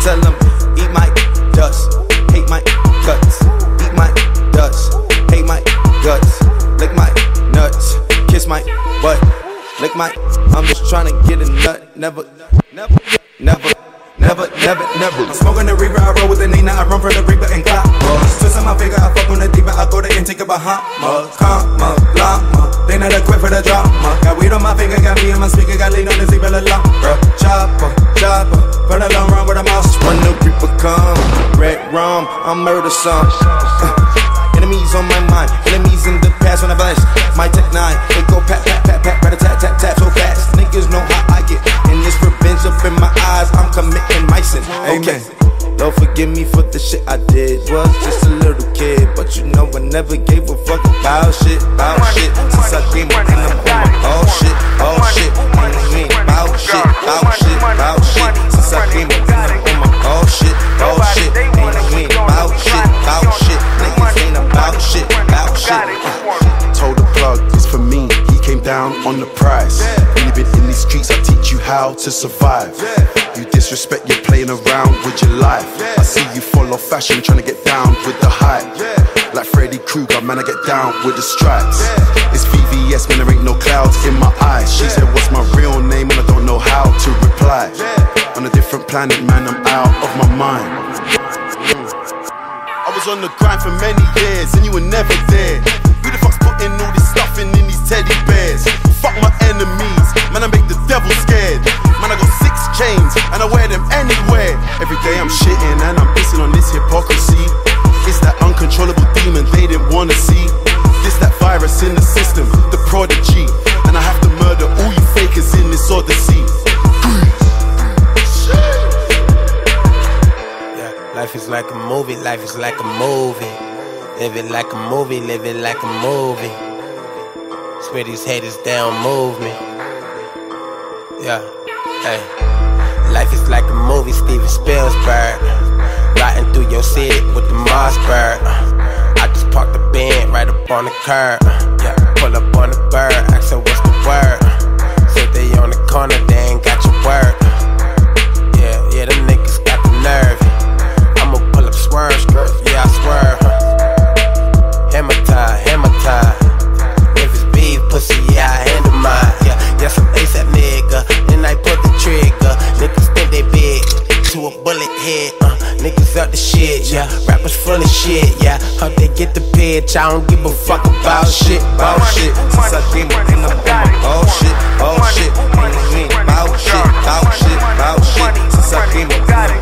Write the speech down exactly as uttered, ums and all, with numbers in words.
tell them, eat my dust, hate my guts. Eat my dust, hate my guts. Lick my nuts, kiss my butt. Lick my, I'm just tryna get a nut. Never, never, never. Never, never, never. I'm smoking the reaper, I roll with the Nina, I run from the reaper and clock. Twisting my finger, I fuck on the deeper, I go to and take a Bahamas. Comma, llama, they not equipped for the drama. Got weed on my finger, got me in my speaker, got lean on the zebra long. Bro, chopper, chopper, run a long run with a mouse. When the reaper come, red rum, I'm murder some. Uh, enemies on my mind, enemies in the past when I blast. My tech nine, they go pat, pat, pat, pat, pat, tap, tap, tap so fast. Niggas know how I get, and this revenge up in my eyes, I'm committing my sin. Okay, Lord forgive me for the shit I did. Was just a little kid, but you know I never gave a fuck about shit, about shit. Since I came up and I'm on my oh shit, oh shit. And I mean about shit, about shit, about shit. Since I came up and I'm on my oh shit, oh shit. And I mean about shit, about shit. Niggas ain't about shit, about shit. Told the plug, it's for me. He came down on the price. When you've been in these streets, I teach you how to survive. You disrespect, you're playing around with your life. I see you follow fashion, trying to get down with the hype. Like Freddy Krueger, man, I get down with the stripes. It's V V S, man, there ain't no clouds in my eyes. She said, what's my real name? And I don't know how to reply. On a different planet, man, I'm out of my mind. I was on the grind for many years, and you were never there. Who the fuck's putting all this stuff in, in these teddy bears? Fuck my enemies, man, I make the devil scared. Man, I got six chains, and I wear them anywhere. Every day I'm shitting, and I'm pissing on this hypocrisy. It's that uncontrollable demon they didn't wanna see. This that virus in the system, the prodigy. And I have to murder all you fakers in this odyssey. Yeah, life is like a movie, life is like a movie. Live it like a movie, live it like a movie. Swear these haters, they don't move me. Yeah, hey. Life is like a movie, Steven Spielberg. Riding through your city with the Mossberg. I just parked the Benz right up on the curb. Yeah, pull up on the bird, ask her what's the word. Said they on the corner, they ain't got your word. Yeah, yeah, them niggas got the nerve. I'ma pull up swerve, yeah, I swerve. Hammer time, hammer time. If it's beef, pussy, yeah, I handle mine. Yeah, yes, I'm ASAP nigga, and I put the trigger. Niggas think they big, to a bullet head. Uh, niggas up the shit, yeah. Rappers full of shit, yeah. Hope they get the pitch. I don't give a fuck about shit, about shit. Since I came up and I'm on my oh shit, oh shit. And I mean about shit, about shit, about shit. Since I came up and I'm